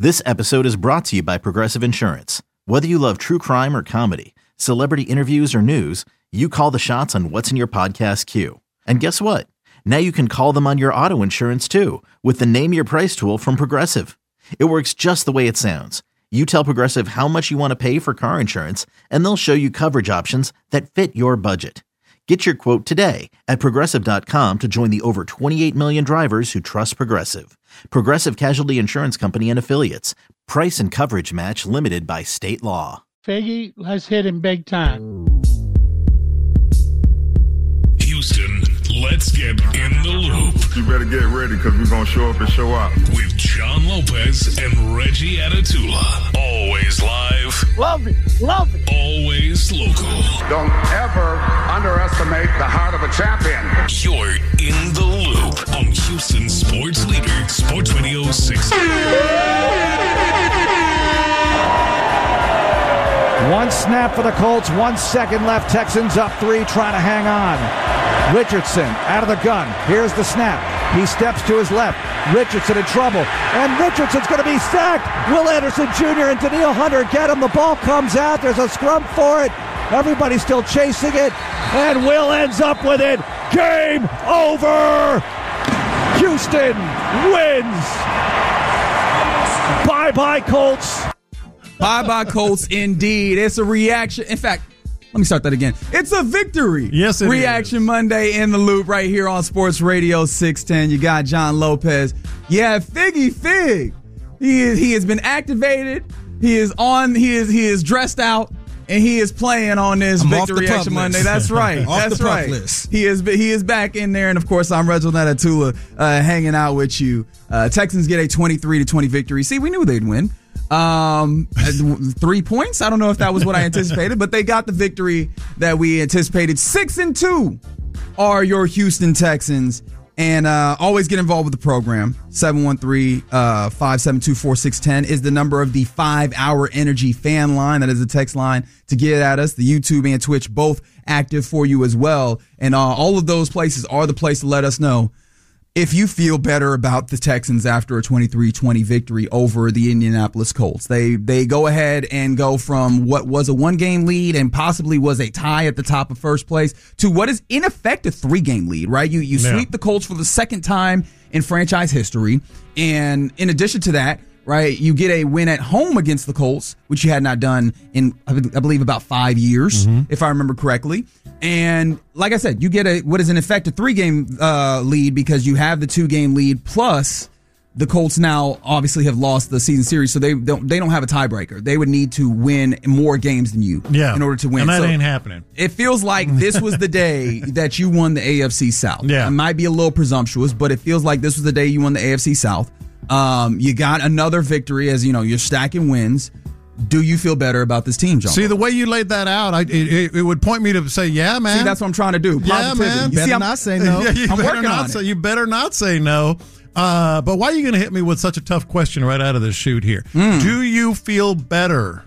This episode is brought to you by Progressive Insurance. Whether you love true crime or comedy, celebrity interviews or news, you call the shots on what's in your podcast queue. And guess what? Now you can call them on your auto insurance too with the Name Your Price tool from Progressive. It works just the way it sounds. You tell Progressive how much you want to pay for car insurance, and they'll show you coverage options that fit your budget. Get your quote today at Progressive.com to join the over 28 million drivers who trust Progressive. Progressive Casualty Insurance Company and Affiliates. Price and coverage match limited by state law. Figgy, let's hit him big time. Houston, let's get in the loop. You better get ready because we're going to show up and show out. With John Lopez and Reggie Atatula. Always live. Love it. Love it. Always local. Don't ever underestimate the heart of a champion. You're in the loop on Houston Sports Leader, Sports Radio 6. One snap for the Colts, 1 second left. Texans up 3, trying to hang on. Richardson out of the gun. Here's the snap. He steps to his left. Richardson in trouble. And Richardson's going to be sacked. Will Anderson Jr. and Danielle Hunter get him. The ball comes out. There's a scrum for it. Everybody's still chasing it. And Will ends up with it. Game over. Houston wins. Bye-bye, Colts. Bye-bye, Colts, indeed. It's a reaction. In fact, let me start that again. It's a victory. Yes, it Reaction is. Monday in the loop right here on Sports Radio 610. You got John Lopez. Yeah, Figgy Fig. He has been activated. He is dressed out. And he is playing on this Victory Reaction Monday. That's right. That's right. He is back in there. And, of course, I'm Reginald Atatula hanging out with you. Texans get a 23-20 victory. See, we knew they'd win. 3 points. I don't know if that was what I anticipated, but they got the victory that we anticipated. 6-2 are your Houston Texans. And always get involved with the program. 713-572-4610 is the number of the 5-Hour Energy fan line. That is the text line to get at us. The YouTube and Twitch both active for you as well. And all of those places are the place to let us know if you feel better about the Texans after a 23-20 victory over the Indianapolis Colts. They go ahead and go from what was a 1-game lead and possibly was a tie at the top of first place to what is in effect a 3-game lead, right? You sweep the Colts for the second time in franchise history. And in addition to that, right, you get a win at home against the Colts, which you had not done in, I believe, about 5 years, if I remember correctly. And like I said, you get what is in effect a 3-game lead because you have the 2-game lead, plus the Colts now obviously have lost the season series, so they don't have a tiebreaker. They would need to win more games than you in order to win. And that ain't happening. It feels like this was the day that you won the AFC South. Yeah. It might be a little presumptuous, but it feels like this was the day you won the AFC South. You got another victory as, you're stacking wins. Do you feel better about this team, John? See, the way you laid that out, it would point me to say, yeah, man. See, that's what I'm trying to do. Positivity. Yeah, man. You better not say no. I'm working on it. You better not say no. But why are you going to hit me with such a tough question right out of the chute here? Do you feel better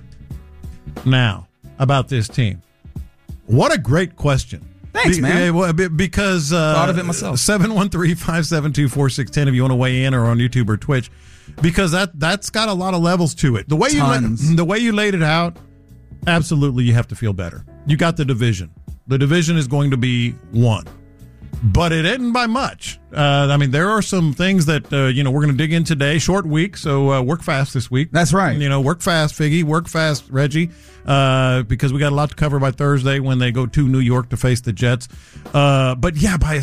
now about this team? What a great question. Thanks, man. Because thought of it myself. 713-572-4610 if you want to weigh in or on YouTube or Twitch. Because that's got a lot of levels to it. The way you laid it out, absolutely you have to feel better. You got the division. The division is going to be won. But it isn't by much. There are some things that, we're going to dig in today. Short week, so work fast this week. That's right. Work fast, Figgy. Work fast, Reggie, because we got a lot to cover by Thursday when they go to New York to face the Jets. But, yeah, by a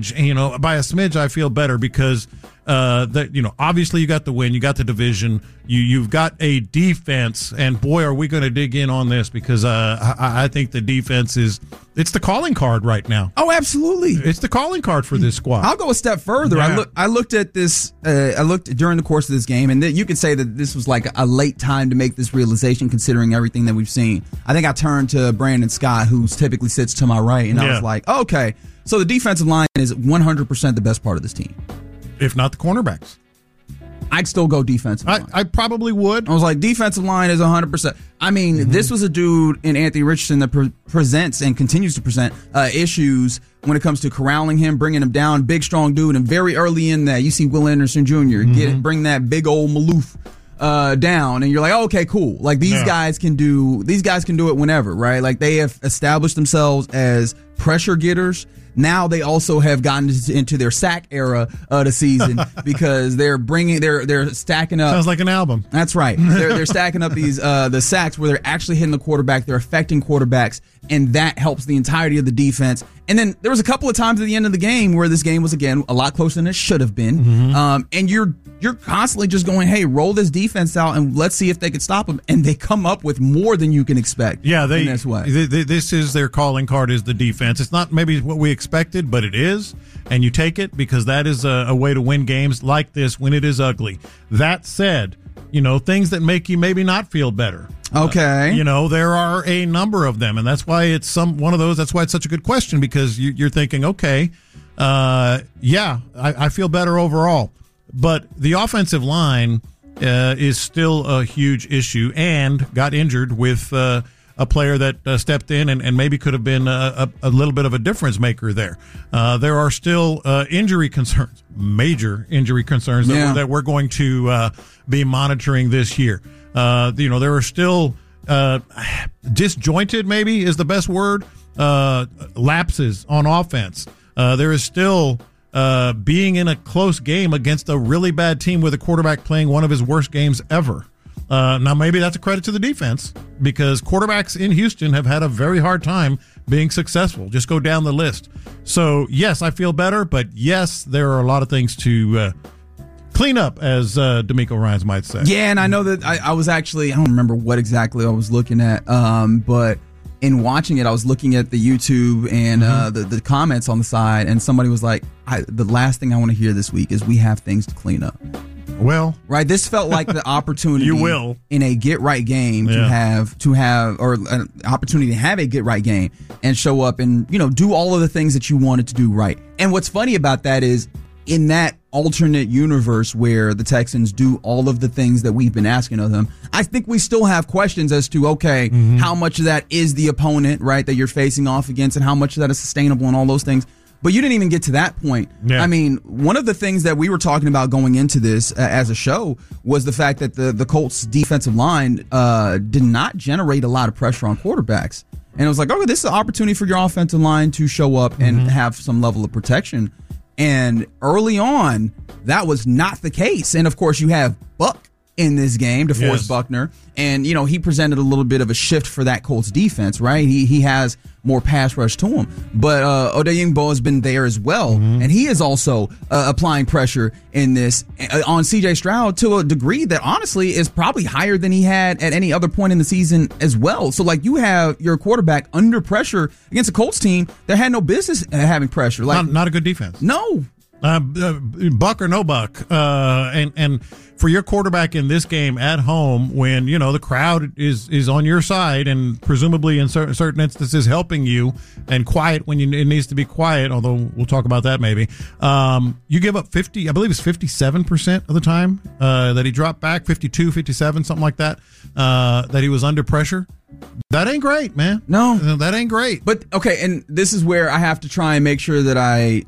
smidge, I feel better because, obviously you got the win. You got the division. You've got a defense. And, boy, are we going to dig in on this because I think the defense it's the calling card right now. Oh, absolutely. It's the calling card for this squad. I'll go a step further. Yeah. I looked at this. I looked during the course of this game, and you could say that this was like a late time to make this realization, considering everything that we've seen. I think I turned to Brandon Scott, who typically sits to my right, and I was like, okay, so the defensive line is 100% the best part of this team, if not the cornerbacks. I'd still go defensive line. I probably would. I was like, defensive line is 100%. I mean, this was a dude in Anthony Richardson that presents and continues to present issues when it comes to corralling him, bringing him down. Big, strong dude. And very early in that, you see Will Anderson Jr. bring that big old Maloof down, and you're like, oh, okay, cool. Like these guys can do it whenever, right? Like they have established themselves as pressure getters. Now they also have gotten into their sack era of the season because they're stacking up. Sounds like an album. That's right. They're stacking up these the sacks where they're actually hitting the quarterback. They're affecting quarterbacks, and that helps the entirety of the defense. And then there was a couple of times at the end of the game where this game was again a lot closer than it should have been. Mm-hmm. And you're constantly just going, hey, roll this defense out and let's see if they can stop them. And they come up with more than you can expect. Yeah, in this way. This is their calling card is the defense. It's not maybe what we expected, but it is, and you take it because that is a way to win games like this when it is ugly. That said, things that make you maybe not feel better. Okay. There are a number of them, and that's why it's one of those. That's why it's such a good question, because you're thinking, okay, I feel better overall. But the offensive line is still a huge issue and got injured with a player that stepped in and maybe could have been a little bit of a difference maker there. There are still injury concerns, major injury concerns that we're going to be monitoring this year. There are still disjointed, maybe is the best word, lapses on offense. There is still being in a close game against a really bad team with a quarterback playing one of his worst games ever. Now, maybe that's a credit to the defense because quarterbacks in Houston have had a very hard time being successful. Just go down the list. So, yes, I feel better, but yes, there are a lot of things to clean up, as D'Amico Ryans might say. Yeah, and I know that I was actually, I don't remember what exactly I was looking at, but in watching it, I was looking at the YouTube and the comments on the side, and somebody was like, the last thing I want to hear this week is we have things to clean up. Well, right. This felt like the opportunity you will in a get right game to have or an opportunity to have a get right game and show up and do all of the things that you wanted to do right. And what's funny about that is in that alternate universe where the Texans do all of the things that we've been asking of them, I think we still have questions as to how much of that is the opponent, right, that you're facing off against, and how much of that is sustainable and all those things. But you didn't even get to that point. Yeah. I mean, one of the things that we were talking about going into this as a show was the fact that the Colts defensive line did not generate a lot of pressure on quarterbacks. And it was like, okay, this is an opportunity for your offensive line to show up and have some level of protection. And early on, that was not the case. And of course, you have Buck in this game, DeForest Buckner, and he presented a little bit of a shift for that Colts defense, right? He has more pass rush to him, but Odeyingbo has been there as well, and he is also applying pressure in this on C.J. Stroud to a degree that honestly is probably higher than he had at any other point in the season as well. So like you have your quarterback under pressure against a Colts team that had no business having pressure. Like not a good defense. No. Buck or no buck, and for your quarterback in this game at home, when the crowd is on your side and presumably in certain instances helping you, and quiet when it needs to be quiet. Although we'll talk about that maybe. You give up 50, I believe it's 57% of the time that he dropped back, 52, 57, something like that. That he was under pressure. That ain't great, man. No, that ain't great. But okay, and this is where I have to try and make sure that I,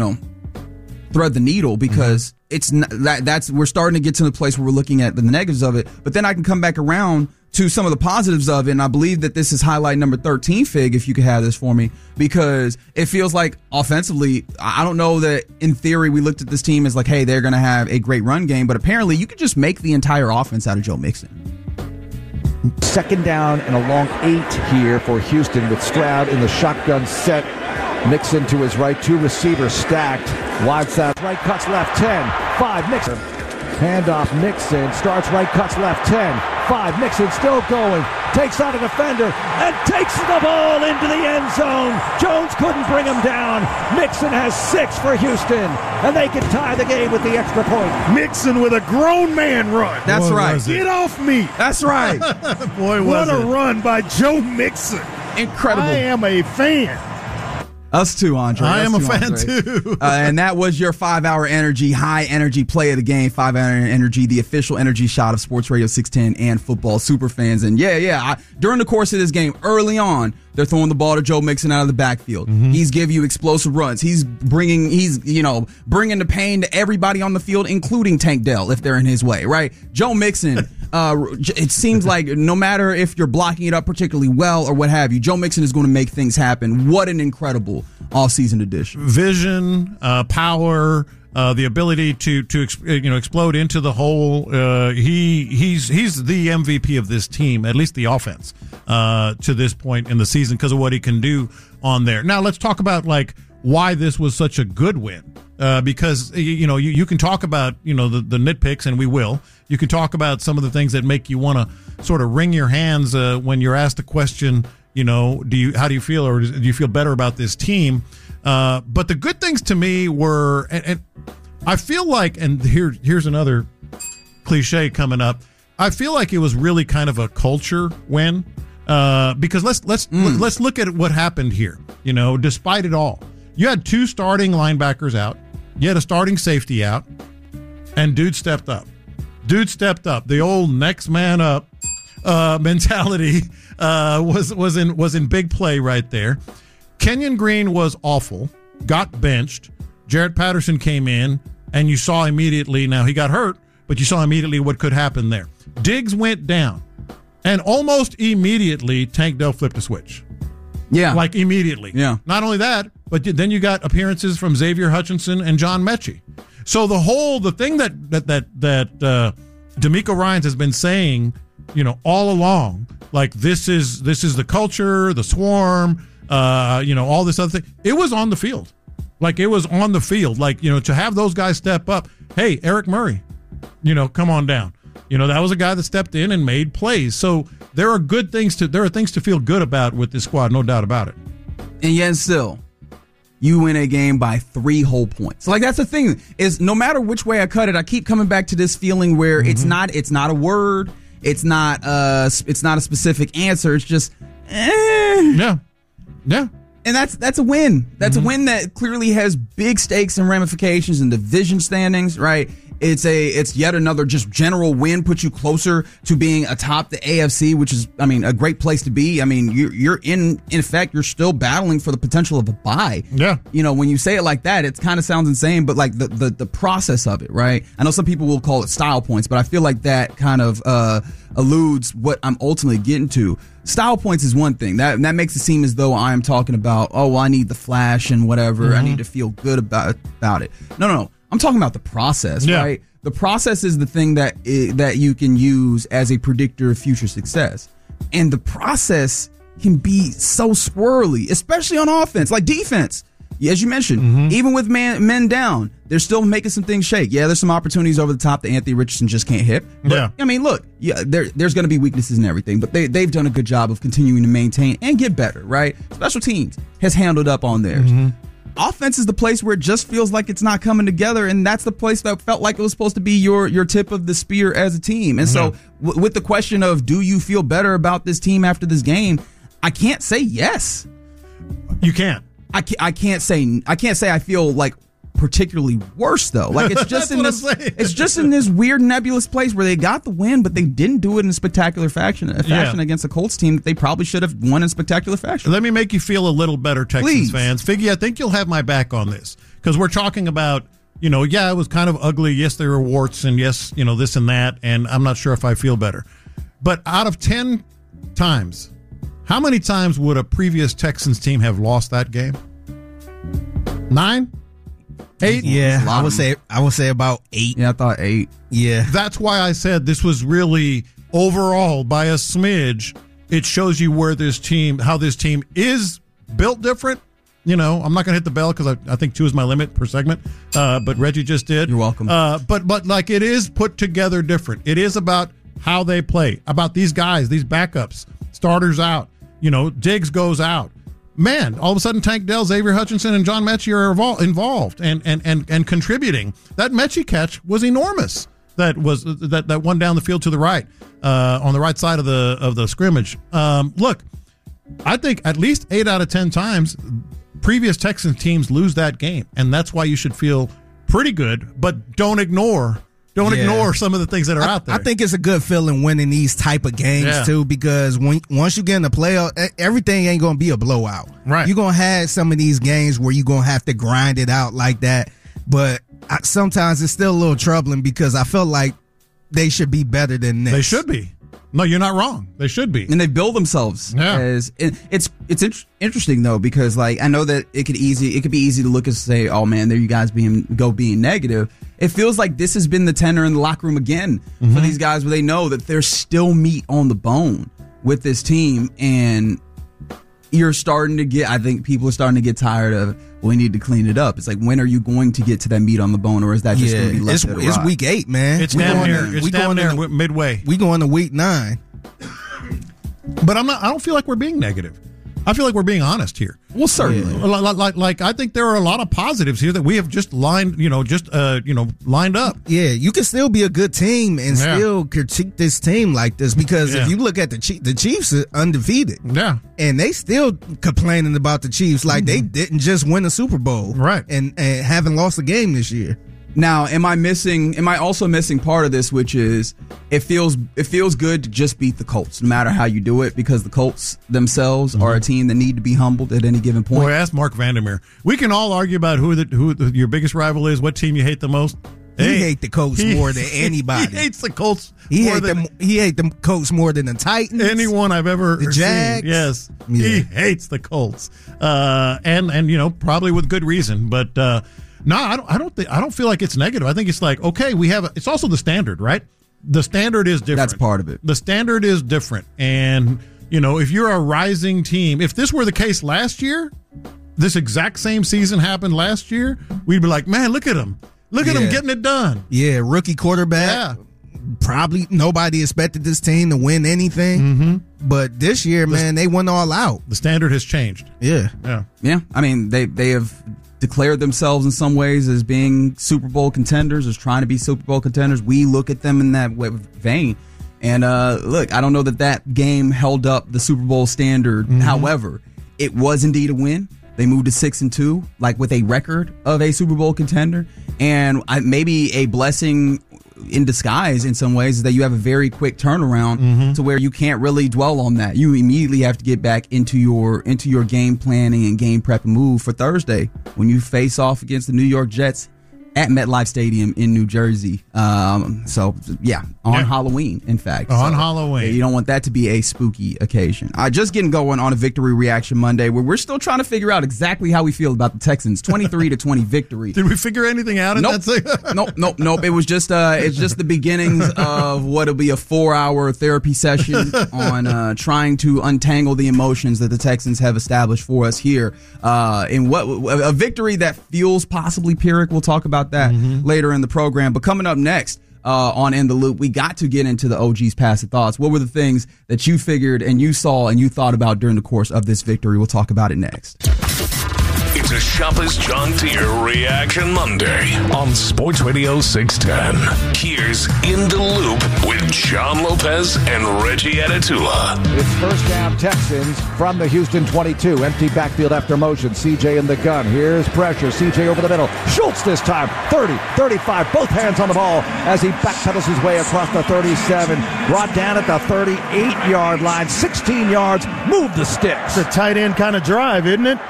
thread the needle, because it's not, that's we're starting to get to the place where we're looking at the negatives of it, but then I can come back around to some of the positives of it, and I believe that this is highlight number 13, Fig, if you could have this for me, because it feels like offensively, I don't know that in theory we looked at this team as like, hey, they're going to have a great run game, but apparently you could just make the entire offense out of Joe Mixon. Second down and a long 8 here for Houston with Stroud in the shotgun set. Mixon to his right, 2 receivers stacked. Wide side, right, cuts left, 10, 5, Mixon. Handoff, Mixon, starts right, cuts left, 10, 5, Mixon still going, takes out a defender, and takes the ball into the end zone. Jones couldn't bring him down. Mixon has 6 for Houston, and they can tie the game with the extra point. Mixon with a grown man run. That's right. Get off me. That's right. Boy, what a run by Joe Mixon. Incredible. I am a fan. Us too, Andre. I am a fan too. And that was your 5-hour energy, high energy play of the game. 5-hour energy, the official energy shot of Sports Radio 610 and football super fans. And during the course of this game, early on, They're throwing the ball to Joe Mixon out of the backfield. He's giving you explosive runs. He's bringing the pain to everybody on the field, including Tank Dell if they're in his way, right? Joe Mixon, it seems like no matter if you're blocking it up particularly well or what have you, Joe Mixon is going to make things happen. What an incredible offseason addition. Vision, power, the ability to explode into the hole. He's the MVP of this team, at least the offense, to this point in the season because of what he can do on there. Now let's talk about like why this was such a good win. Because you can talk about the nitpicks, and we will. You can talk about some of the things that make you want to sort of wring your hands when you're asked a question. How do you feel, or do you feel better about this team? But the good things to me were, and I feel like, and here's another cliche coming up. I feel like it was really kind of a culture win because let's look at what happened here. Despite it all, you had 2 starting linebackers out, you had a starting safety out, and dude stepped up. The old next man up mentality was in big play right there. Kenyon Green was awful, got benched. Jarrett Patterson came in, and you saw immediately, now he got hurt, but you saw immediately what could happen there. Diggs went down, and almost immediately Tank Dell flipped a switch. Yeah. Like immediately. Yeah. Not only that, but then you got appearances from Xavier Hutchinson and John Mechie. So the thing that D'Amico Ryans has been saying, all along, like this is the culture, the swarm, all this other thing. It was on the field. Like it was on the field. Like, to have those guys step up. Hey, Eric Murray, come on down. That was a guy that stepped in and made plays. So there are things to feel good about with this squad, no doubt about it. And yet still, you win a game by 3 whole points. Like that's the thing, is no matter which way I cut it, I keep coming back to this feeling where it's not a word, it's not a specific answer. It's just Yeah. And that's a win. That's a win that clearly has big stakes and ramifications in division standings, right? It's yet another just general win, puts you closer to being atop the AFC, which is, a great place to be. You're in effect, you're still battling for the potential of a bye. Yeah. When you say it like that, it kind of sounds insane, but like the process of it, right? I know some people will call it style points, but I feel like that kind of eludes what I'm ultimately getting to. Style points is one thing. That makes it seem as though I'm talking about, I need the flash and whatever. I need to feel good about it. No. I'm talking about the process, right? The process is the thing that you can use as a predictor of future success. And the process can be so swirly, especially on offense, like defense. As you mentioned, even with men down, they're still making some things shake. Yeah, there's some opportunities over the top that Anthony Richardson just can't hit. But, look, there's going to be weaknesses and everything, but they've done a good job of continuing to maintain and get better, right? Special teams has handled up on theirs. Offense is the place where it just feels like it's not coming together, and that's the place that felt like it was supposed to be your tip of the spear as a team. And so with the question of, do you feel better about this team after this game, I can't say yes. You can't. I can't say I feel like particularly worse though. Like it's just it's just in this weird nebulous place where they got the win, but they didn't do it in a spectacular fashion against a Colts team that they probably should have won in spectacular fashion. Let me make you feel a little better, Texans fans. Figgy, I think you'll have my back on this because we're talking about, it was kind of ugly. Yes, there were warts, and yes, this and that, and I'm not sure if I feel better. But out of 10 times, how many times would a previous Texans team have lost that game? 9? 8? Yeah, I would say about 8. Yeah, I thought 8. Yeah. That's why I said this was really overall by a smidge. It shows you how this team is built different. I'm not going to hit the bell because I think 2 is my limit per segment. But Reggie just did. You're welcome. But like it is put together different. It is about how they play, about these guys, these backups, starters out. Diggs goes out. Man, all of a sudden Tank Dell, Xavier Hutchinson, and John Mechie are involved and contributing. That Mechie catch was enormous. That one down the field to the right, on the right side of the scrimmage. Look, I think at least 8 out of 10 times previous Texans teams lose that game, and that's why you should feel pretty good. But don't ignore Don't ignore some of the things that are out there. I think it's a good feeling winning these type of games too, because once you get in the playoff, everything ain't gonna be a blowout. Right. You're gonna have some of these games where you're gonna have to grind it out like that. But sometimes it's still a little troubling because I feel like they should be better than this. They should be. No, you're not wrong. They should be. And they build themselves. Yeah. It's interesting though, because like I know that it could be easy to look and say, oh man, there you guys being negative. It feels like this has been the tenor in the locker room again for these guys, where they know that there's still meat on the bone with this team, and you're starting to get, I think people are starting to get tired of, we need to clean it up. It's like, when are you going to get to that meat on the bone, or is that just going to be left it's week 8, man. It's down there midway. We going to week 9. But I don't feel like we're being negative. I feel like we're being honest here. Well, certainly. Like I think there are a lot of positives here that we have just lined up. Yeah, you can still be a good team and still critique this team like this, because if you look at the Chiefs are undefeated. Yeah. And they still complaining about the Chiefs like they didn't just win a Super Bowl. Right. And haven't lost a game this year. Now, am I also missing part of this, which is it feels good to just beat the Colts, no matter how you do it, because the Colts themselves are a team that need to be humbled at any given point. Boy, ask Mark Vandermeer. We can all argue about who your biggest rival is, what team you hate the most. He hate the Colts more than anybody. He hates the Colts. He hate the Colts more than the Titans. Anyone I've ever the Jags. seen. Yes, he hates the Colts, and probably with good reason. But no, I don't feel like it's negative. I think it's like, okay, it's also the standard, right? The standard is different. That's part of it. The standard is different, and if you're a rising team, if this were the case last year, this exact same season happened last year, we'd be like, man, look at them. Look at them getting it done. Yeah, rookie quarterback. Yeah. Probably nobody expected this team to win anything. Mm-hmm. But this year, man, they went all out. The standard has changed. Yeah. Yeah. I mean, they have declared themselves in some ways as being Super Bowl contenders, as trying to be Super Bowl contenders. We look at them in that vein. And look, I don't know that game held up the Super Bowl standard. Mm-hmm. However, it was indeed a win. They moved to 6-2, like with a record of a Super Bowl contender. And maybe a blessing in disguise in some ways is that you have a very quick turnaround to where you can't really dwell on that. You immediately have to get back into your game planning and game prep and move for Thursday when you face off against the New York Jets at MetLife Stadium in New Jersey. On Halloween, in fact. On Halloween. You don't want that to be a spooky occasion. Just getting going on a Victory Reaction Monday, where we're still trying to figure out exactly how we feel about the Texans' 23-20 victory. Did we figure anything out? Nope. Nope. It was just it's just the beginnings of what'll be a 4-hour therapy session on trying to untangle the emotions that the Texans have established for us here. In what a victory that feels possibly Pyrrhic. We'll talk about that later in the program. But coming up next on In the Loop, we got to get into the OG's passive thoughts. What were the things that you figured and you saw and you thought about during the course of this victory? We'll talk about it next. It's a Shoppers John Deere Reaction Monday on Sports Radio 610. Here's In the Loop with John Lopez and Reggie Atatula. It's first down Texans from the Houston 22. Empty backfield after motion. CJ in the gun. Here's pressure. CJ over the middle. Schultz this time. 30, 35. Both hands on the ball as he backpedals his way across the 37. Brought down at the 38-yard line. 16 yards. Move the sticks. It's a tight end kind of drive, isn't it?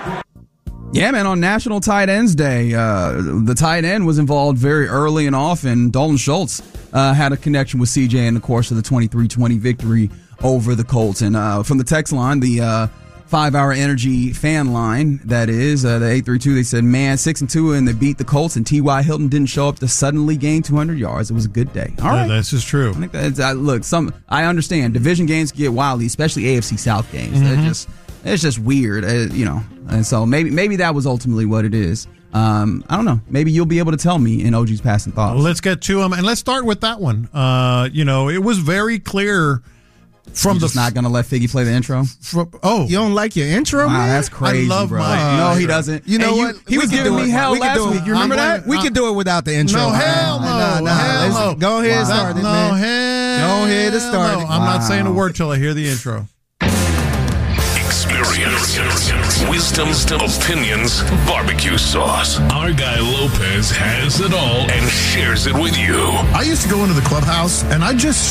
Yeah, man, on National Tight Ends Day, the tight end was involved very early and often. Dalton Schultz had a connection with CJ in the course of the 23-20 victory over the Colts. And from the text line, the 5-hour energy fan line, that is, the 832, they said, man, 6-2, and they beat the Colts, and T.Y. Hilton didn't show up to suddenly gain 200 yards. It was a good day. All right. This is true. I think that's, I understand. Division games get wildly, especially AFC South games. It's just weird, and so maybe that was ultimately what it is. I don't know. Maybe you'll be able to tell me in OG's passing thoughts. Well, let's get to them, and let's start with that one. It was very clear from You're just not going to let Figgy play the intro? You don't like your intro, wow, man? That's crazy, I love bro. my No, he doesn't. You know what? He was giving me hell last week. You remember that? We could do it without the intro. No, hell no. No. Go ahead and start it, man. Go ahead and start it. I'm not saying a word till I hear the intro. experience, wisdom, opinions, barbecue sauce. Our guy Lopez has it all and shares it with you. I used to go into the clubhouse and I just.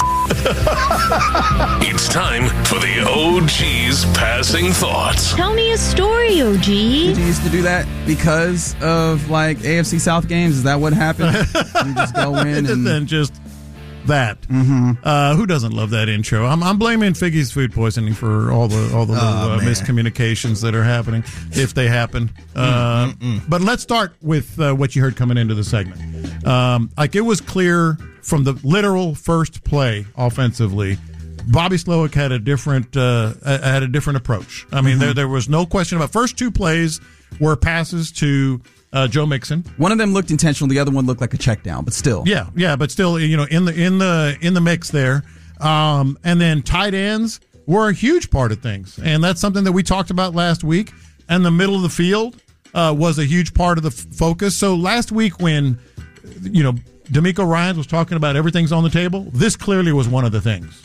It's time for the OG's Passing Thoughts. Tell me a story, OG. Did you used to do that because of like AFC South games? Is that what happened? You just go in and then just that. Who doesn't love that intro? I'm blaming Figgy's food poisoning for all the little miscommunications that are happening, if they happen. But let's start with what you heard coming into the segment. It was clear from the literal first play offensively, Bobby Slowik had a different approach. I mean, there was no question about first two plays were passes to Joe Mixon. One of them looked intentional, the other one looked like a check down, but still. Yeah, but still, in the mix there. And then tight ends were a huge part of things, and that's something that we talked about last week. And the middle of the field was a huge part of the focus. So last week when D'Amico Ryans was talking about everything's on the table, this clearly was one of the things.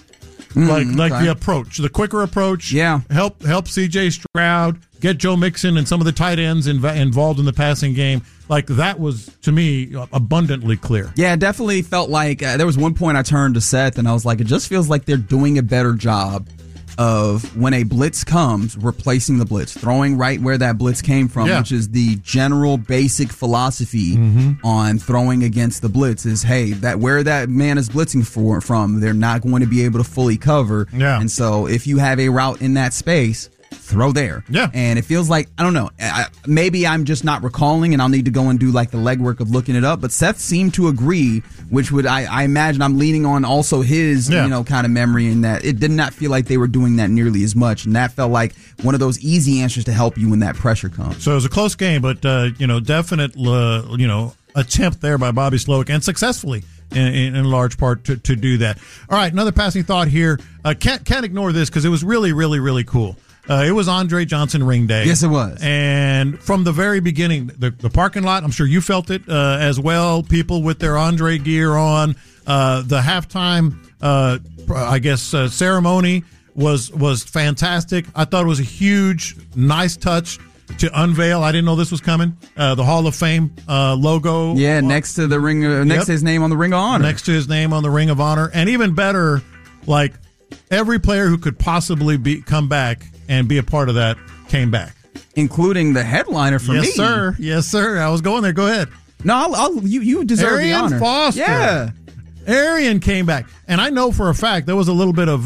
The approach, the quicker approach. Yeah. Help C.J. Stroud, get Joe Mixon and some of the tight ends involved in the passing game. Like, that was, to me, abundantly clear. Yeah, it definitely felt like there was one point I turned to Seth and I was like, it just feels like they're doing a better job of when a blitz comes, replacing the blitz, throwing right where that blitz came from, which is the general basic philosophy on throwing against the blitz is, hey, that where that man is blitzing from, they're not going to be able to fully cover. Yeah. And so if you have a route in that space, throw there. Yeah. And it feels like, I don't know, maybe I'm just not recalling and I'll need to go and do like the legwork of looking it up, but Seth seemed to agree, which would, I imagine I'm leaning on also his, kind of memory, in that it did not feel like they were doing that nearly as much. And that felt like one of those easy answers to help you when that pressure comes. So it was a close game, but, definite, attempt there by Bobby Slowik, and successfully in large part to do that. All right, another passing thought here. Can't ignore this because it was really, really, really cool. It was Andre Johnson ring day. Yes, it was. And from the very beginning, the parking lot, I'm sure you felt it as well. People with their Andre gear on. The halftime, ceremony was fantastic. I thought it was a huge, nice touch to unveil. I didn't know this was coming. The Hall of Fame logo. Yeah, next to the ring, next to his name on the Ring of Honor. Next to his name on the Ring of Honor, and even better, like every player who could possibly come back and be a part of that came back, including the headliner for me. Yes, sir. I was going there. Go ahead. No, you deserve the honor. Arian Foster. Yeah, Arian came back, and I know for a fact there was a little bit of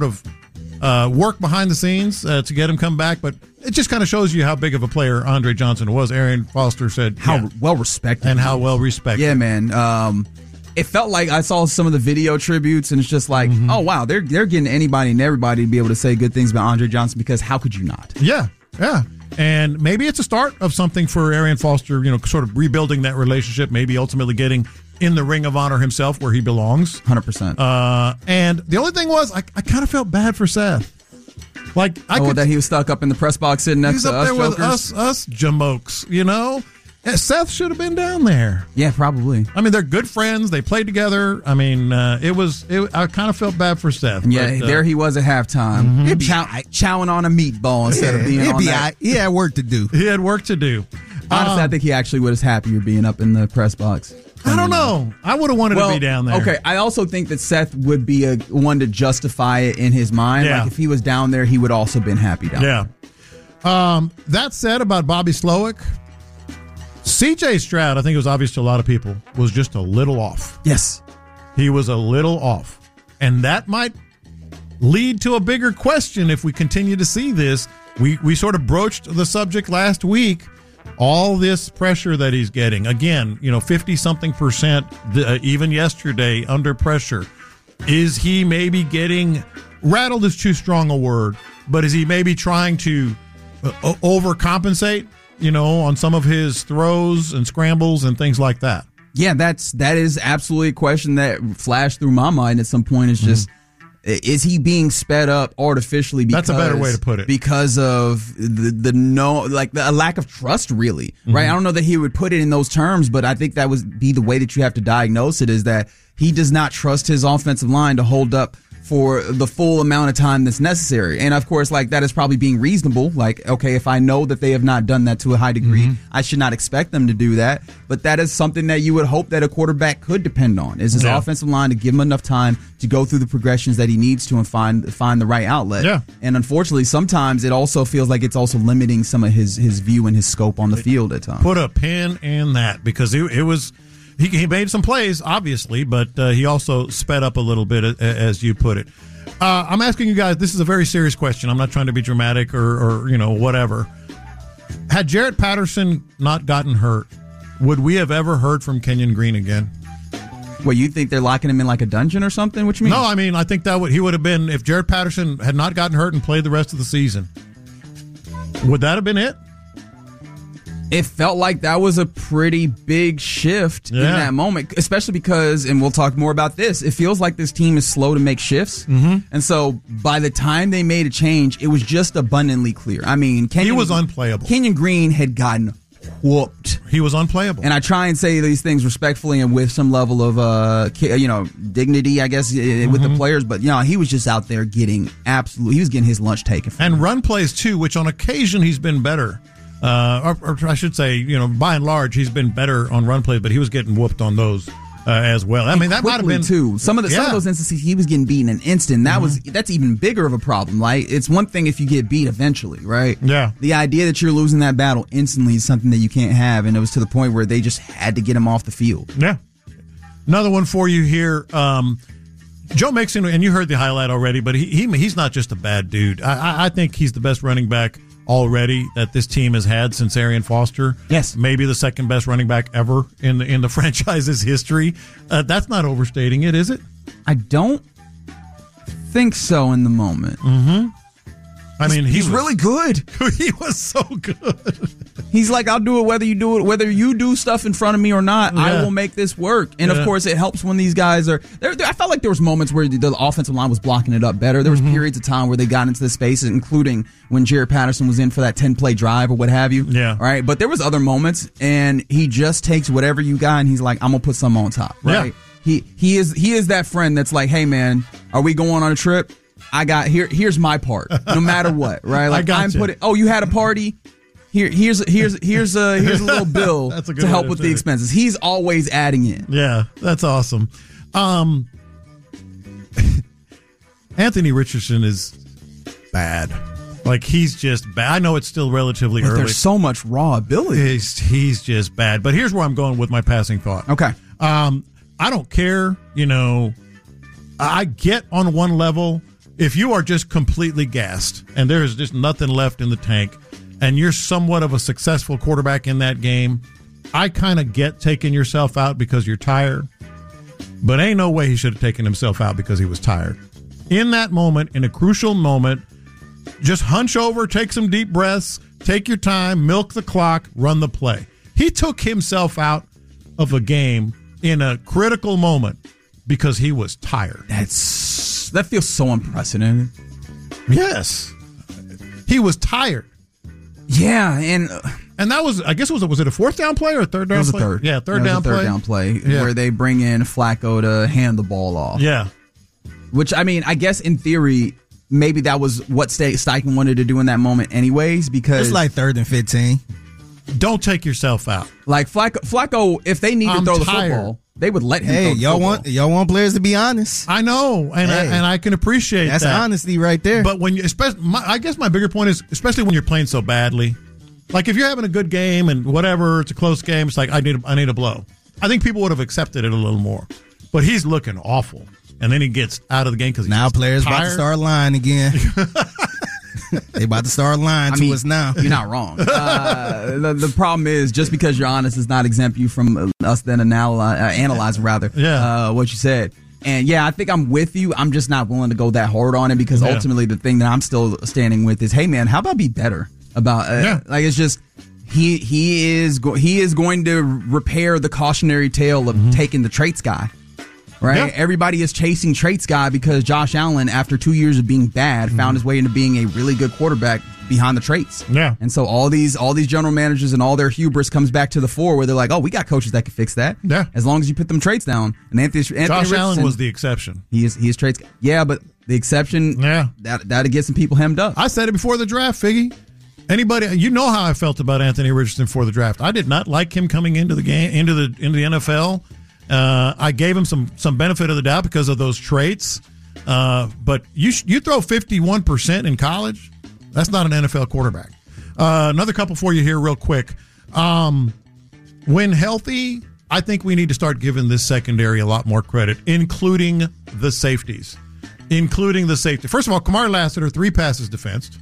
work behind the scenes to get him come back, but it just kind of shows you how big of a player Andre Johnson was. Arian Foster said how well respected and how well respected. Yeah, man. It felt like I saw some of the video tributes, and it's just like, oh, wow, they're getting anybody and everybody to be able to say good things about Andre Johnson, because how could you not? Yeah. And maybe it's a start of something for Arian Foster, sort of rebuilding that relationship, maybe ultimately getting in the Ring of Honor himself where he belongs. 100%. And the only thing was, I kind of felt bad for Seth. That he was stuck up in the press box sitting next to us. He's up there with us jamokes, Seth should have been down there. Yeah, probably. I mean, they're good friends. They played together. I mean, I kind of felt bad for Seth. Yeah, but, there he was at halftime, chowing on a meatball instead of being on that. He had work to do. Honestly, I think he actually was happier being up in the press box. I don't know. I would have wanted to be down there. Okay, I also think that Seth would be one to justify it in his mind. Yeah. Like, if he was down there, he would also been happy down there. Yeah. That said about Bobby Slowik, C.J. Stroud, I think it was obvious to a lot of people, was just a little off. Yes. He was a little off. And that might lead to a bigger question if we continue to see this. We sort of broached the subject last week. All this pressure that he's getting. Again, 50-something%, even yesterday, under pressure. Is he maybe getting, rattled is too strong a word, but is he maybe trying to overcompensate? On some of his throws and scrambles and things like that. Yeah, that is absolutely a question that flashed through my mind at some point. Is just, is he being sped up artificially? Because, that's a better way to put it. Because of the lack of trust, really, right? I don't know that he would put it in those terms, but I think that would be the way that you have to diagnose it, is that he does not trust his offensive line to hold up for the full amount of time that's necessary. And of course, like, that is probably being reasonable. Like, okay, if I know that they have not done that to a high degree, I should not expect them to do that. But that is something that you would hope that a quarterback could depend on, is his offensive line to give him enough time to go through the progressions that he needs to and find the right outlet. Yeah. And unfortunately, sometimes it also feels like it's also limiting some of his view and his scope on the field at times. Put a pin in that, because it was... He made some plays, obviously, but he also sped up a little bit, as you put it. I'm asking you guys, this is a very serious question. I'm not trying to be dramatic or whatever. Had Jarrett Patterson not gotten hurt, would we have ever heard from Kenyon Green again? Well, you think they're locking him in like a dungeon or something? What you mean? No, I mean, I think he would have been, if Jarrett Patterson had not gotten hurt and played the rest of the season, would that have been it? It felt like that was a pretty big shift in that moment, especially because, and we'll talk more about this, it feels like this team is slow to make shifts. And so by the time they made a change, it was just abundantly clear. I mean, he was unplayable. Kenyon Green had gotten whooped. He was unplayable. And I try and say these things respectfully and with some level of, dignity, I guess, with the players. But, he was just out there he was getting his lunch taken from him. And run plays, too, which on occasion he's been better. Or I should say, by and large, he's been better on run plays, but he was getting whooped on those as well. I mean, that might have been too. Some of those instances he was getting beaten in an instant. That's even bigger of a problem. Like, it's one thing if you get beat eventually, right? Yeah. The idea that you're losing that battle instantly is something that you can't have, and it was to the point where they just had to get him off the field. Yeah. Another one for you here. Joe Mixon, and you heard the highlight already, but he's not just a bad dude. I think he's the best running back already that this team has had since Arian Foster. Yes. Maybe the second best running back ever in the franchise's history. That's not overstating it, is it? I don't think so in the moment. I mean, he's really good. He was so good. He's like, I'll do it whether you do stuff in front of me or not. I will make this work. And of course, it helps when these guys are there. I felt like there was moments where the offensive line was blocking it up better. There was periods of time where they got into the spaces, including when Jarrett Patterson was in for that 10-play drive or what have you. Yeah. All right. But there was other moments, and he just takes whatever you got, and he's like, I'm gonna put some on top. Right. Yeah. He is that friend that's like, hey man, are we going on a trip? I got here's my part, no matter what, right? Like, you had a party. Here's a little bill to help with the expenses. He's always adding in. Yeah, that's awesome. Anthony Richardson is bad. Like, he's just bad. I know it's still relatively early. There's so much raw ability. He's just bad. But here's where I'm going with my passing thought. Okay. I don't care. I get on one level. If you are just completely gassed and there is just nothing left in the tank and you're somewhat of a successful quarterback in that game, I kind of get taking yourself out because you're tired. But ain't no way he should have taken himself out because he was tired. In that moment, in a crucial moment, just hunch over, take some deep breaths, take your time, milk the clock, run the play. He took himself out of a game in a critical moment because he was tired. That feels so unprecedented. Yes. He was tired. Yeah, and that was, I guess, was it a fourth down play or a third down play? It was a third. Yeah, third down play where they bring in Flacco to hand the ball off. Yeah. Which, I mean, I guess in theory, maybe that was what Steichen wanted to do in that moment anyways, because it's like 3rd and 15. Don't take yourself out. Like Flacco, if they need to throw the football, they would let him throw the football. Y'all want players to be honest. I know, and I can appreciate that's that. honesty right there. But when I guess my bigger point is, especially when you're playing so badly, like if you're having a good game and whatever, it's a close game, it's like I need a blow. I think people would have accepted it a little more. But he's looking awful, and then he gets out of the game because now players about to start lying again. They about to start lying to us now. You're not wrong. The problem is, just because you're honest does not exempt you from us then analyzing what you said. And yeah, I think I'm with you. I'm just not willing to go that hard on it because ultimately the thing that I'm still standing with is, hey man, how about be better about like it's just he is going to repair the cautionary tale of taking the traits guy. Right? Yeah. Everybody is chasing traits guy because Josh Allen, after 2 years of being bad, found his way into being a really good quarterback behind the traits. Yeah. And so all these general managers and all their hubris comes back to the fore where they're like, oh, we got coaches that can fix that. Yeah. As long as you put them traits down. And Anthony Josh Richardson, Allen was the exception. He is traits. Yeah, but the exception, that'd get some people hemmed up. I said it before the draft, Figgy. Anybody, you know how I felt about Anthony Richardson for the draft. I did not like him coming into the game, into the NFL. I gave him some benefit of the doubt because of those traits. But you throw 51% in college, that's not an NFL quarterback. Another couple for you here real quick. When healthy, I think we need to start giving this secondary a lot more credit, including the safeties. First of all, Kamari Lassiter, 3 passes defensed.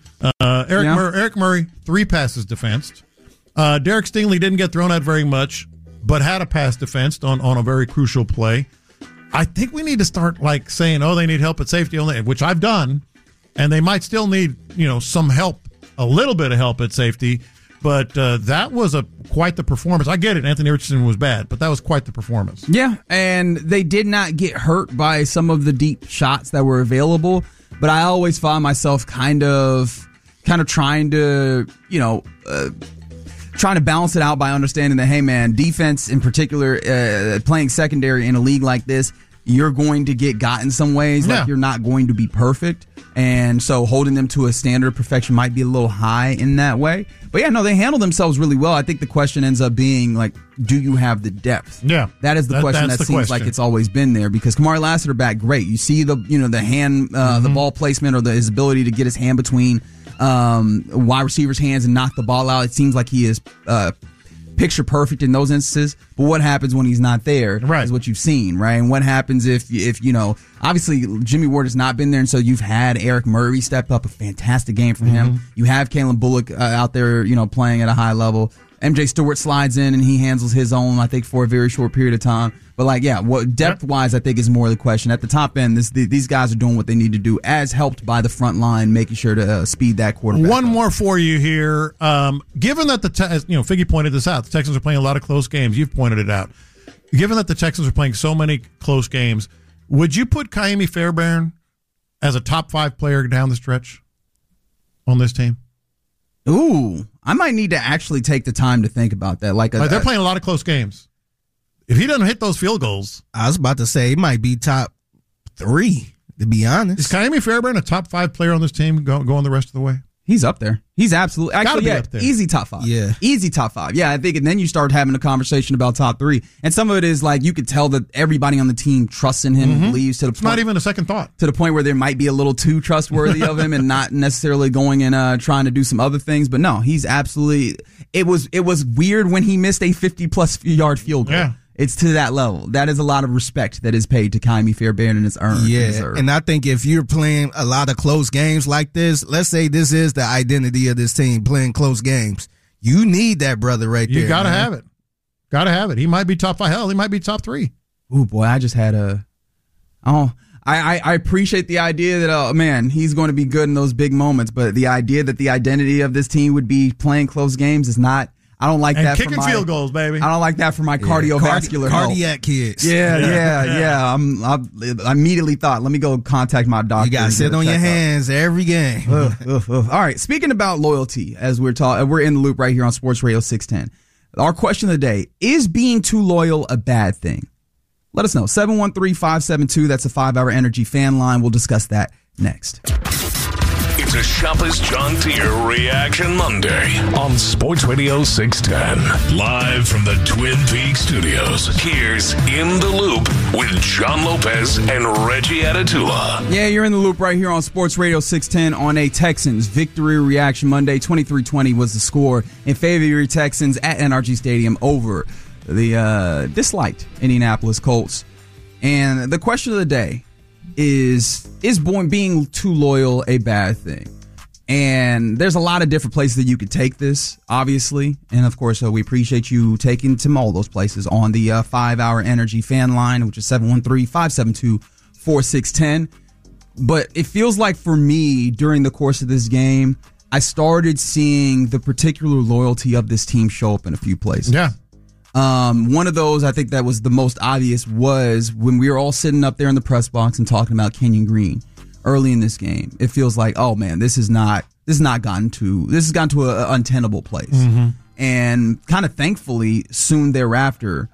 Eric Murray, 3 passes defensed. Derek Stingley didn't get thrown out very much, but had a pass defensed on a very crucial play. I think we need to start saying, oh, they need help at safety, which I've done, and they might still need some help, a little bit of help at safety. But that was quite the performance. I get it, Anthony Richardson was bad, but that was quite the performance. Yeah, and they did not get hurt by some of the deep shots that were available. But I always find myself kind of trying to, trying to balance it out by understanding that, hey, man, defense in particular, playing secondary in a league like this, you're going to get got in some ways. Yeah. Like you're not going to be perfect. And so holding them to a standard of perfection might be a little high in that way. But yeah, no, they handle themselves really well. I think the question ends up being do you have the depth? Yeah. That is the question that seems like it's always been there because Kamari Lassiter back great. You see the hand, the ball placement or his ability to get his hand between wide receivers' hands and knock the ball out. It seems like he is picture perfect in those instances. But what happens when he's not there is what you've seen, right? And what happens if obviously Jimmy Ward has not been there, and so you've had Eric Murray step up, a fantastic game from him. You have Kalen Bullock out there, playing at a high level. MJ Stewart slides in and he handles his own, I think, for a very short period of time. But what depth-wise, I think is more the question. At the top end, these guys are doing what they need to do, as helped by the front line, making sure to speed that quarterback. One more for you here. Given that Figgy pointed this out, the Texans are playing a lot of close games. You've pointed it out. Given that the Texans are playing so many close games, would you put Kaimi Fairbairn as a top 5 player down the stretch on this team? Ooh, I might need to actually take the time to think about that. They're playing a lot of close games. If he doesn't hit those field goals, I was about to say he might be top 3. To be honest, is Kaimi Fairbairn a top 5 player on this team going the rest of the way? He's up there. He's absolutely up there. Easy top 5. Yeah, easy top 5. Yeah, I think, and then you start having a conversation about top 3, and some of it is you could tell that everybody on the team trusts in him and believes to the point. It's not even a second thought. To the point where there might be a little too trustworthy of him and not necessarily going and trying to do some other things. But no, he's absolutely. It was weird when he missed a 50+ yard field goal. Yeah. It's to that level. That is a lot of respect that is paid to Kaimi Fairbairn and it's earned. Yeah, and I think if you're playing a lot of close games like this, let's say this is the identity of this team, playing close games, you need that brother right there. You got to have it. Got to have it. He might be top 5. Hell, he might be top 3. Ooh, boy, I just had I appreciate the idea that, he's going to be good in those big moments, but the idea that the identity of this team would be playing close games is not. I don't like that. Kicking field goals, baby. I don't like that for my cardiovascular health. Cardiac kids. Yeah. I immediately thought, let me go contact my doctor. You got to sit on your hands every game. All right. Speaking about loyalty, as we're in the loop right here on Sports Radio 610. Our question of the day, is being too loyal a bad thing? Let us know. 713-572. That's a 5-hour energy fan line. We'll discuss that next. It's a Shoppers John Deere Reaction Monday on Sports Radio 610. Live from the Twin Peaks studios, here's In the Loop with John Lopez and Reggie Atatula. Yeah, you're in the loop right here on Sports Radio 610 on a Texans Victory Reaction Monday. 23-20 was the score in favor of your Texans at NRG Stadium over the disliked Indianapolis Colts. And the question of the day is being too loyal a bad thing? And there's a lot of different places that you could take this, obviously. And, of course, we appreciate you taking to all those places on the 5-hour energy fan line, which is 713-572-4610. But it feels like for me, during the course of this game, I started seeing the particular loyalty of this team show up in a few places. Yeah. One of those, I think that was the most obvious, was when we were all sitting up there in the press box and talking about Kenyon Green early in this game. It feels like, oh man, this is not this has gotten to an untenable place. Mm-hmm. And kind of thankfully, soon thereafter,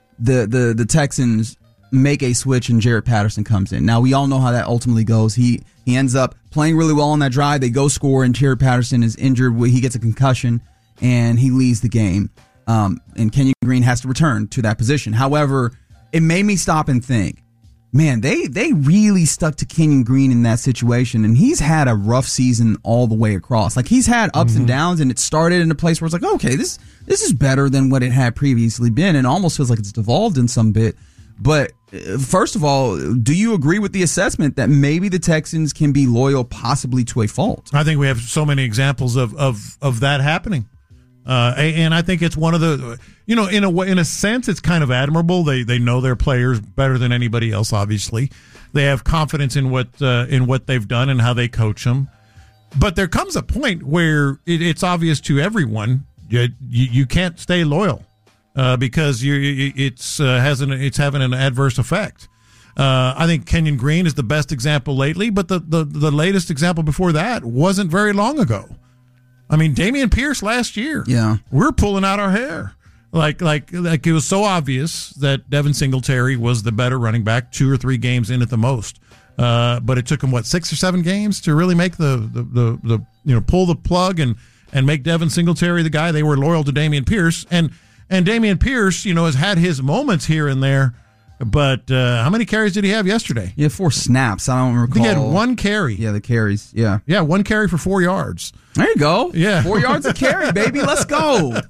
the Texans make a switch and Jaret Patterson comes in. Now, we all know how that ultimately goes. He ends up playing really well on that drive. They go score, and Jaret Patterson is injured. He gets a concussion, and he leaves the game. And Kenyon Green has to return to that position. However, it made me stop and think, man, they really stuck to Kenyon Green in that situation, and he's had a rough season all the way across. Like, he's had ups and downs, and it started in a place where it's like, okay, this is better than what it had previously been, and almost feels like it's devolved in some bit. But first of all, do you agree with the assessment that maybe the Texans can be loyal possibly to a fault? I think we have so many examples of that happening. And I think it's one of the, in a sense, it's kind of admirable. They know their players better than anybody else. Obviously, they have confidence in what they've done and how they coach them. But there comes a point where it's obvious to everyone you can't stay loyal because it's having an adverse effect. I think Kenyon Green is the best example lately, but the latest example before that wasn't very long ago. I mean, Dameon Pierce last year. Yeah, we're pulling out our hair. Like it was so obvious that Devin Singletary was the better running back 2 or 3 games in at the most. But it took him 6 or 7 games to really make the pull the plug and make Devin Singletary the guy. They were loyal to Dameon Pierce, and Dameon Pierce has had his moments here and there. But how many carries did he have yesterday? He had 4 snaps. I don't recall. I think he had 1 carry. Yeah, the carries. Yeah. Yeah, 1 carry for 4 yards. There you go. Yeah. 4 yards a carry, baby. Let's go.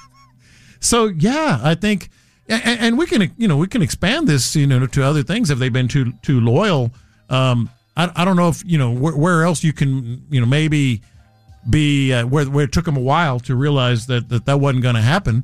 So, yeah, I think, and we can expand this, to other things. Have they been too loyal? I don't know if, where else you can, maybe be, where it took them a while to realize that wasn't going to happen.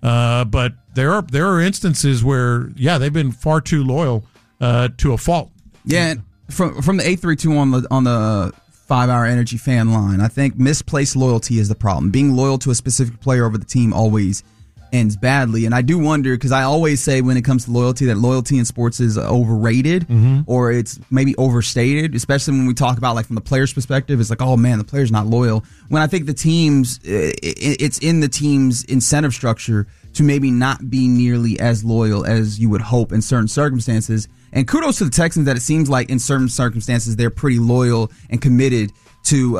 But there are instances where, they've been far too loyal to a fault. Yeah, from the 832 on the 5-hour energy fan line, I think misplaced loyalty is the problem. Being loyal to a specific player over the team always ends badly. And I do wonder, because I always say when it comes to loyalty that loyalty in sports is overrated or it's maybe overstated, especially when we talk about from the player's perspective. It's like, oh man, the player's not loyal. When I think the teams, it's in the team's incentive structure to maybe not be nearly as loyal as you would hope in certain circumstances. And kudos to the Texans that it seems like in certain circumstances they're pretty loyal and committed to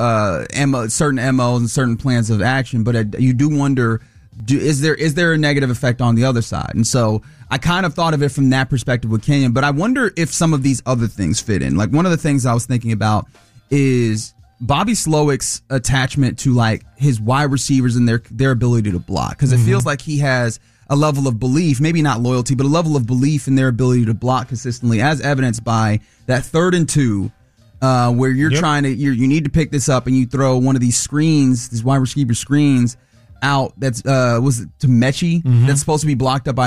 certain MOs and certain plans of action. But you do wonder, is there a negative effect on the other side? And so I kind of thought of it from that perspective with Kenyon, but I wonder if some of these other things fit in. Like, one of the things I was thinking about is Bobby Slowick's attachment to his wide receivers and their ability to block, because it feels like he has a level of belief, maybe not loyalty, but a level of belief in their ability to block consistently, as evidenced by that 3rd and 2 where you're trying to you need to pick this up and you throw one of these screens, these wide receiver screens out. That's was it to Mechie that's supposed to be blocked up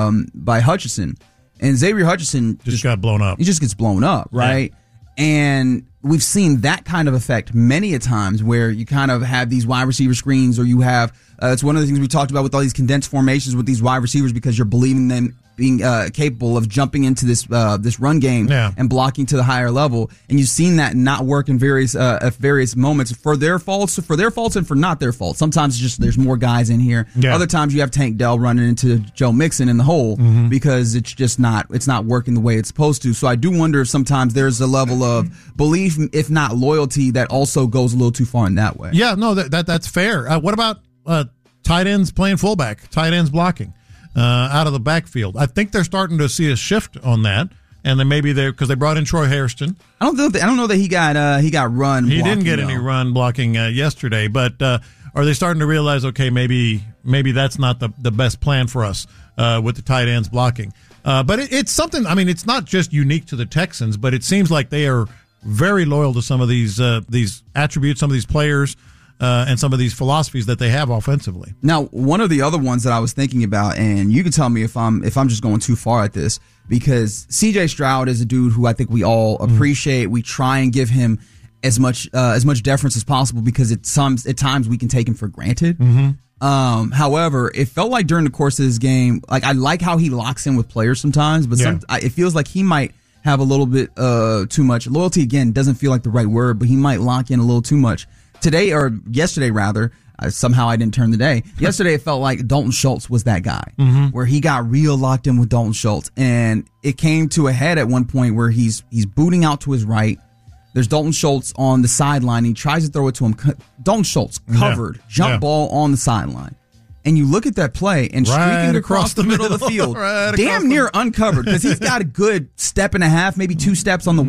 by Hutchinson, and Xavier Hutchinson just got blown up. He just gets blown up, right? Yeah. And we've seen that kind of effect many a times where you kind of have these wide receiver screens, or you have it's one of the things we talked about with all these condensed formations with these wide receivers, because you're believing them being capable of jumping into this run game and blocking to the higher level, and you've seen that not work in various moments for their faults and for not their faults. Sometimes it's just there's more guys in here. Yeah. Other times you have Tank Dell running into Joe Mixon in the hole because it's not working the way it's supposed to. So I do wonder if sometimes there's a level of belief, if not loyalty, that also goes a little too far in that way. Yeah, no, that's fair. What about tight ends playing fullback, tight ends blocking out of the backfield? I think they're starting to see a shift on that, and then maybe because they brought in Troy Hairston. I don't know that he got run. He didn't get any run blocking yesterday, but are they starting to realize, okay, maybe that's not the best plan for us with the tight ends blocking? But it's something. I mean, it's not just unique to the Texans, but it seems like they are very loyal to some of these attributes, some of these players, and some of these philosophies that they have offensively. Now, one of the other ones that I was thinking about, and you can tell me if I'm just going too far at this, because C.J. Stroud is a dude who I think we all appreciate. We try and give him as much deference as possible, because at times we can take him for granted. However, it felt like during the course of this game, I like how he locks in with players sometimes, but it feels like he might have a little bit too much loyalty. Again, doesn't feel like the right word, but he might lock in a little too much today or yesterday rather. Somehow I didn't turn the day. Yesterday it felt like Dalton Schultz was that guy, where he got real locked in with Dalton Schultz, and it came to a head at one point where he's booting out to his right. There's Dalton Schultz on the sideline. He tries to throw it to him. Dalton Schultz covered, jump ball on the sideline. And you look at that play and streaking across the middle of the field, damn near uncovered, because he's got a good step and a half, maybe 2 steps on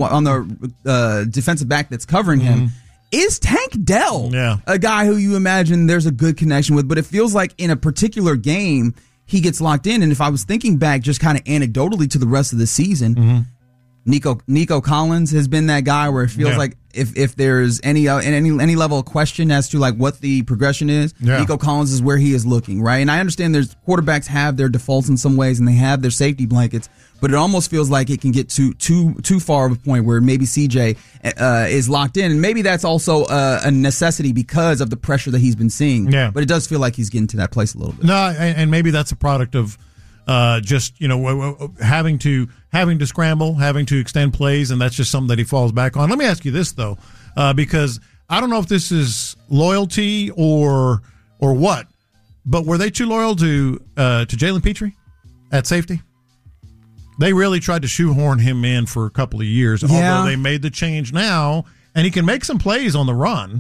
the defensive back that's covering him. Is Tank Dell a guy who you imagine there's a good connection with? But it feels like in a particular game, he gets locked in. And if I was thinking back just kind of anecdotally to the rest of the season, Nico Collins has been that guy where it feels like if there's any level of question as to like what the progression is, Nico Collins is where he is looking, right? And I understand there's quarterbacks have their defaults in some ways and they have their safety blankets, but it almost feels like it can get too far of a point where maybe CJ is locked in, and maybe that's also a necessity because of the pressure that he's been seeing. Yeah. But it does feel like he's getting to that place a little bit. No, and maybe that's a product of just having to scramble, having to extend plays, and that's just something that he falls back on. Let me ask you this though, because I don't know if this is loyalty or what, but were they too loyal to Jalen Petrie at safety? They really tried to shoehorn him in for a couple of years, although they made the change now, and he can make some plays on the run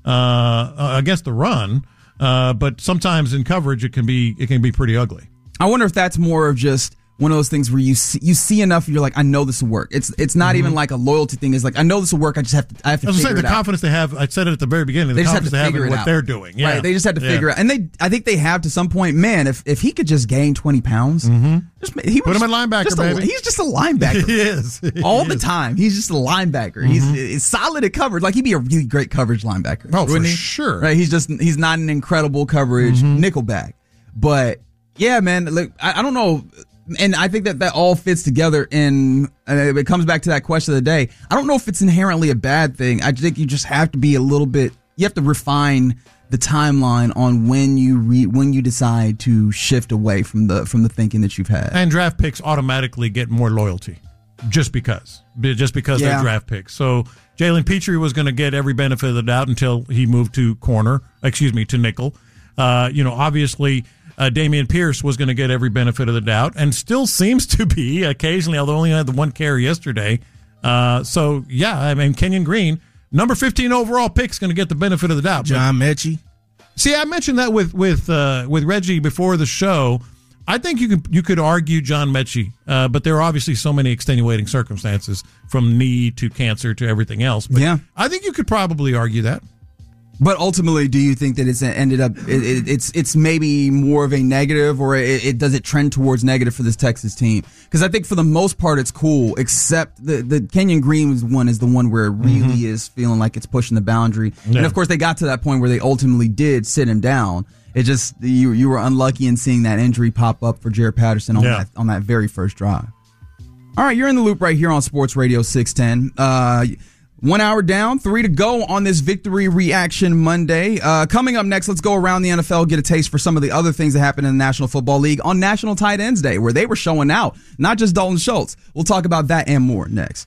against the run, but sometimes in coverage it can be pretty ugly. I wonder if that's more of just one of those things where you see enough, you're like, I know this will work. It's not even like a loyalty thing. It's like, I know this will work. I have to figure it out. The confidence they have. I said it at the very beginning. The confidence they have in what they're doing. Yeah. Right. They just have to figure it out. And I think they have to some point. Man, if he could just gain 20 pounds, put him at linebacker, baby. He's just a linebacker. He is. All the time. He's just a linebacker. He's solid at coverage. Like he'd be a really great coverage linebacker. Oh, for sure. Right. He's not an incredible coverage nickelback. But yeah, man, look, I don't know. And I think that all fits together and it comes back to that question of the day. I don't know if it's inherently a bad thing. I think you just have to be you have to refine the timeline on when you decide to shift away from the thinking that you've had. And draft picks automatically get more loyalty just because they're draft picks. So Jalen Petrie was going to get every benefit of the doubt until he moved to nickel. Obviously, Dameon Pierce was going to get every benefit of the doubt and still seems to be occasionally, although only had the one carry yesterday. Kenyon Green, number 15 overall pick, is going to get the benefit of the doubt. John Mechie. See, I mentioned that with Reggie before the show. I think you could argue John Mechie, but there are obviously so many extenuating circumstances from knee to cancer to everything else. But I think you could probably argue that. But ultimately, do you think that it's ended up? It's maybe more of a negative, or does it trend towards negative for this Texas team? Because I think for the most part, it's cool. Except the Kenyon Green one is the one where it really is feeling like it's pushing the boundary. Yeah. And of course, they got to that point where they ultimately did sit him down. It just you were unlucky in seeing that injury pop up for Jaret Patterson on that very first drive. All right, you're in the loop right here on Sports Radio 610. 1 hour down, 3 to go on this Victory Reaction Monday. Coming up next, let's go around the NFL, get a taste for some of the other things that happened in the National Football League on National Tight Ends Day, where they were showing out, not just Dalton Schultz. We'll talk about that and more next.